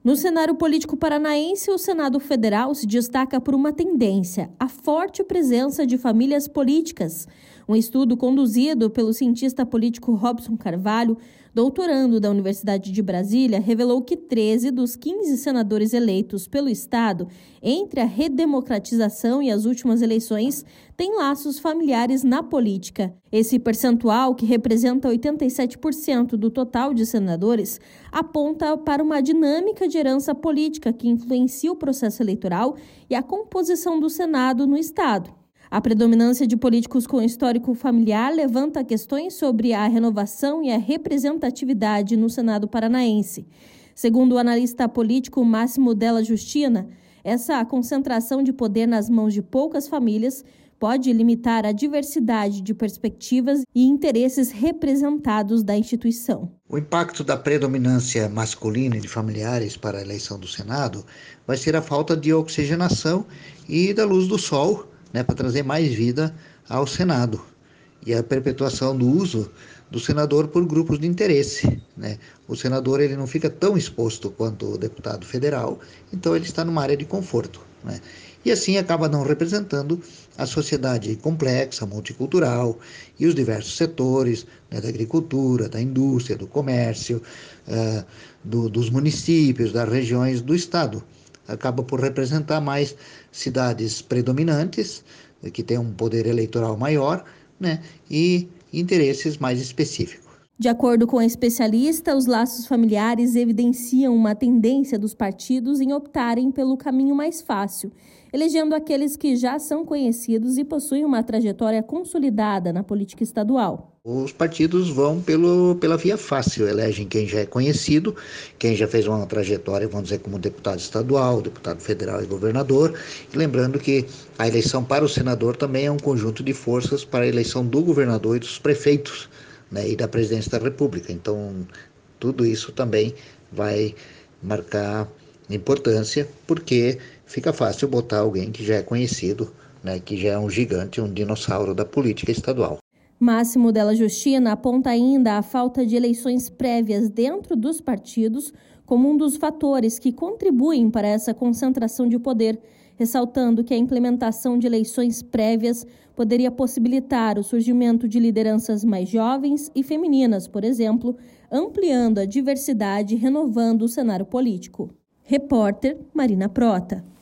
No cenário político paranaense, o Senado Federal se destaca por uma tendência, a forte presença de famílias políticas. Um estudo conduzido pelo cientista político Robson Carvalho, doutorando da Universidade de Brasília, revelou que 13 dos 15 senadores eleitos pelo Estado, entre a redemocratização e as últimas eleições, têm laços familiares na política. Esse percentual, que representa 87% do total de senadores, aponta para uma dinâmica de herança política que influencia o processo eleitoral e a composição do Senado no Estado. A predominância de políticos com histórico familiar levanta questões sobre a renovação e a representatividade no Senado paranaense. Segundo o analista político Máximo Della Justina, essa concentração de poder nas mãos de poucas famílias pode limitar a diversidade de perspectivas e interesses representados da instituição. O impacto da predominância masculina e de familiares para a eleição do Senado vai ser a falta de oxigenação e da luz do sol, para trazer mais vida ao Senado, e a perpetuação do uso do senador por grupos de interesse. O senador ele não fica tão exposto quanto o deputado federal, então ele está numa área de conforto. E assim acaba não representando a sociedade complexa, multicultural e os diversos setores da agricultura, da indústria, do comércio, dos municípios, das regiões do Estado. Acaba por representar mais cidades predominantes, que têm um poder eleitoral maior, e interesses mais específicos. De acordo com a especialista, os laços familiares evidenciam uma tendência dos partidos em optarem pelo caminho mais fácil, elegendo aqueles que já são conhecidos e possuem uma trajetória consolidada na política estadual. Os partidos vão pela via fácil, elegem quem já é conhecido, quem já fez uma trajetória, vamos dizer, como deputado estadual, deputado federal e governador. E lembrando que a eleição para o senador também é um conjunto de forças para a eleição do governador e dos prefeitos, e da presidência da República. Então, tudo isso também vai marcar importância, porque fica fácil botar alguém que já é conhecido, que já é um gigante, um dinossauro da política estadual. Máximo Della Justina aponta ainda a falta de eleições prévias dentro dos partidos como um dos fatores que contribuem para essa concentração de poder, ressaltando que a implementação de eleições prévias poderia possibilitar o surgimento de lideranças mais jovens e femininas, por exemplo, ampliando a diversidade e renovando o cenário político. Repórter Marina Prota.